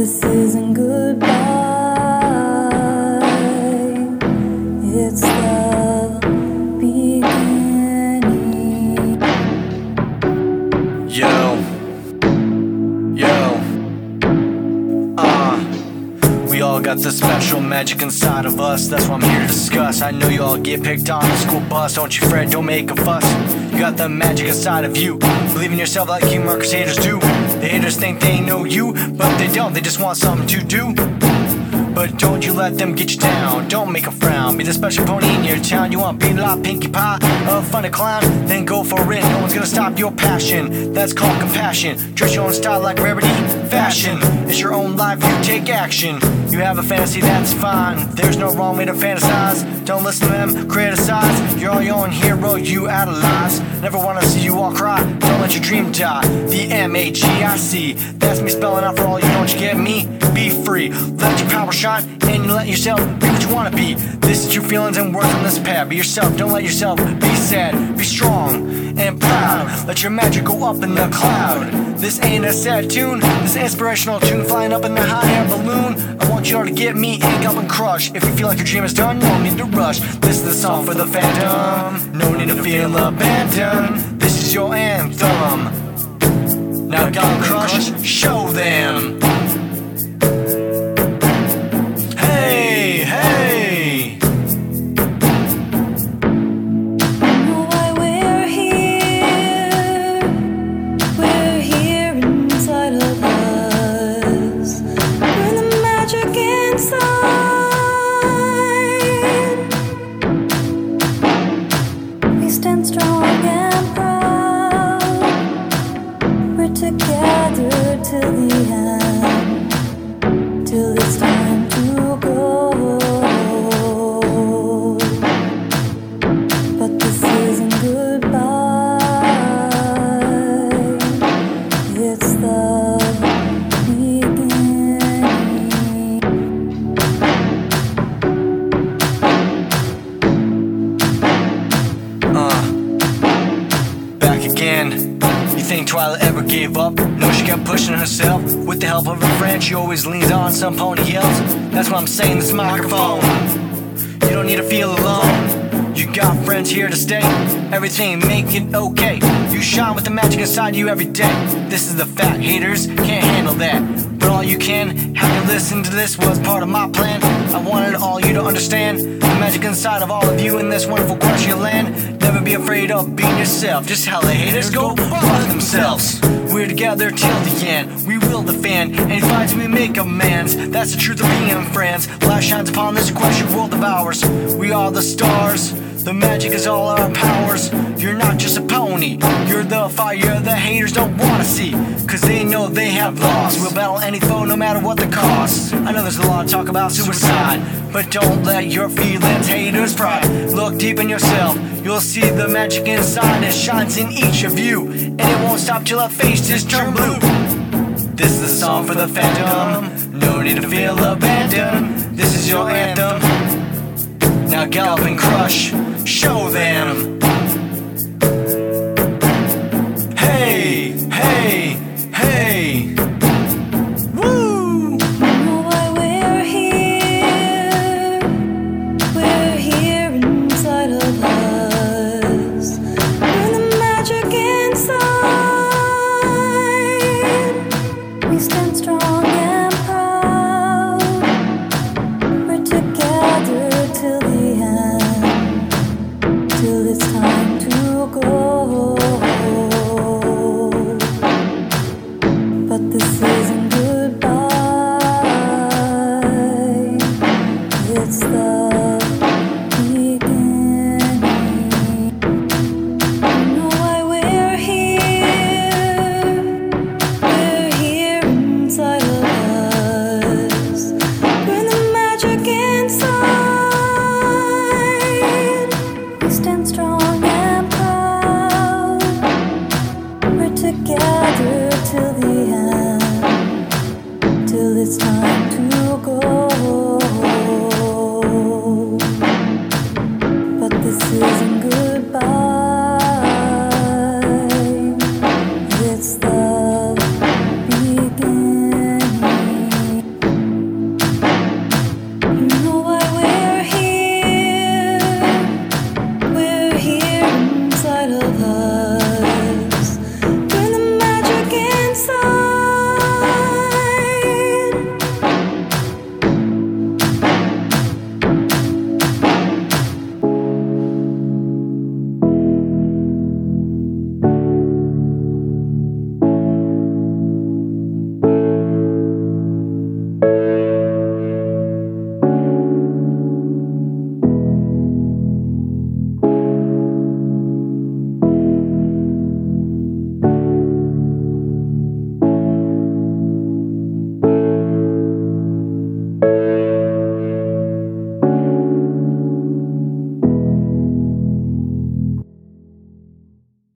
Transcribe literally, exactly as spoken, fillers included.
this isn't goodbye. It's the beginning. Yo, yo, uh we all got the special magic inside of us. That's what I'm here to discuss. I know you all get picked on the school bus. Don't you fret, don't make a fuss. You got the magic inside of you. Believe in yourself like you markers haters do. The haters think they know you, but they don't. They just want something to do. But don't you let them get you down. Don't make a frown. Be the special pony in your town. You want beat lot, Pinkie Pie, a funny clown? Then go for it. No one's gonna stop your passion. That's called compassion. Dress your own style like rarity. Fashion. It's your own life. You take action. You have a fantasy, that's fine. There's no wrong way to fantasize. Don't listen to them criticize. You're all your own hero. You idolize. Never wanna see you all cry. Don't let your dream die. The M A G I C. That's me spelling out for all you. Don't you get me? Be free. Let your power shine, and you let yourself be what you wanna be. This is your feelings and words on this pad. Be yourself, don't let yourself be sad. Be strong and proud. Let your magic go up in the cloud. This ain't a sad tune, this inspirational tune flying up in the hot air balloon. I want you all to get me ink up and crush. If you feel like your dream is done, no need to rush. This is the song for the phantom. No need to feel abandoned. This is your anthem. Now go and crush, show them. Hey, hey. Oh, why we're here. We're here inside of us. We're the magic inside. We stand strong and proud. We're together till the end. Till it's time to go. But this isn't goodbye. It's the beginning. Uh, back again. You think Twilight ever gave up? No, she kept pushing herself. With the help of her friend, she always leans on some pony else. That's what I'm saying, this microphone. You don't need to feel alone. You got friends here to stay. Everything make it okay. You shine with the magic inside you every day. This is the fact, haters can't handle that. But all you can, have you listen to this was part of my plan. I wanted all you to understand the magic inside of all of you in this wonderful country land. Never be afraid of being yourself. Just how the haters go fuck themselves. We're together till the end. We will defend any fights we make amends. That's the truth of being friends. Light shines upon this question world of ours. We are the stars. The magic is all our powers. You're not just a pony. You're the fire the haters don't wanna see. Cause they know they have lost. We'll battle any foe no matter what the cost. I know there's a lot of talk about suicide, but don't let your feelings haters pride. Look deep in yourself. You'll see the magic inside that shines in each of you. And it won't stop till our faces turn blue. This is the song for the phantom. No need to feel abandoned. This is your anthem. Now gallop and crush, show them.